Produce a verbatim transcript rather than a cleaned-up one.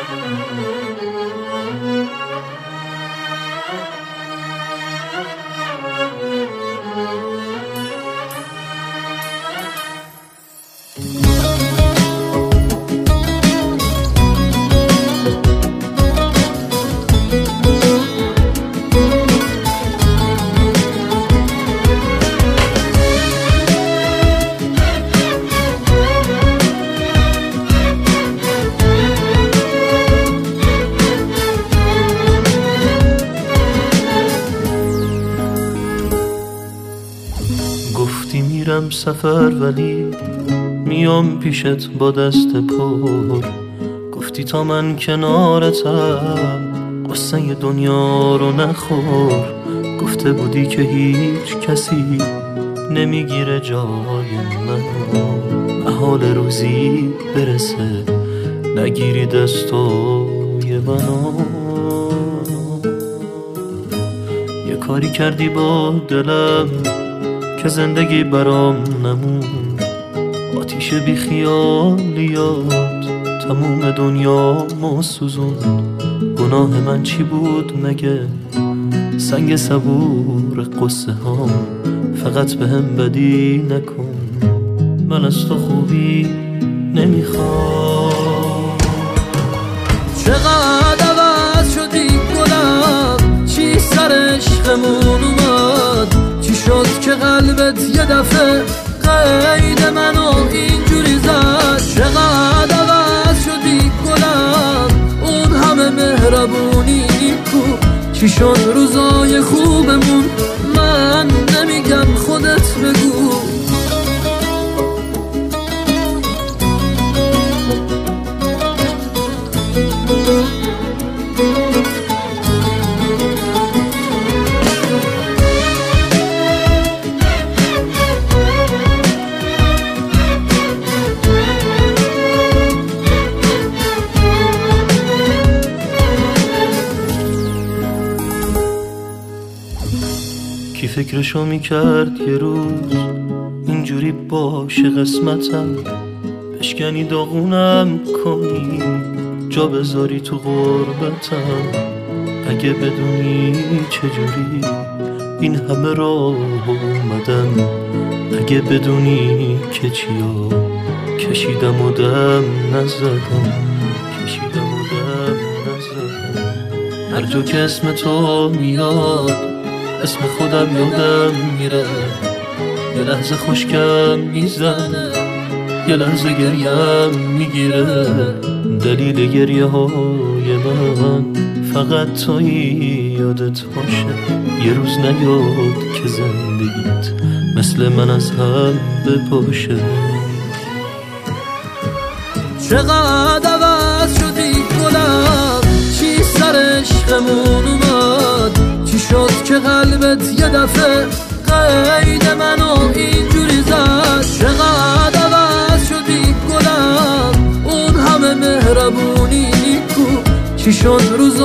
گفتی میرم سفر ولی میام پیشت با دست پر. گفتی تا من کنارتم قصه دنیا رو نخور. گفته بودی که هیچ کسی نمیگیره جای منو. محال روزی برسه نگیری دستای منو. یه کاری کردی با دلم که زندگی برام نموند. آتیش بی خیالیات تموم دنیا ما سوزوند. گناه من چی بود مگه؟ سنگ صبور قصه ها فقط به هم بدی نکن. من از تو خوبی نمیخوام. چقدر عوض شدی گلم، چی سر عشقمون اومد؟ چی شد که قلبت یه دفعه قید منو اینجوری زد؟ چقدر عوض شدی گلم، اون همه مهربونی کو؟ چی شد روزای خوبمون؟ من نمیگم خودت بگو. کی فکرشو میکرد یه روز اینجوری باشه قسمتم؟ بشکنی داغونم کنی جا بذاری تو غربتم. اگه بدونی چجوری این همه راه اومدم. اگه بدونی که چیا کشیدم و دم نزدم. کشیدم و دم نزدم. هر جا که اسم تو میاد اسم خودم یادم میره. یه لحظه خوشگم میزنه، یه لحظه گریم میگیره. دلیل گریه های من فقط تویی. یادت باشه یه روز نیاد که زندگیت مثل من از هم بپاشه. چقدر عوض شدی گلم، چی سر عشقمون اومد؟ چی شد که قلبت یه دفعه قید منو اینجوری زد؟ چقدر عوض شدی گلم، اون همه مهربونی کو؟ چی شد روز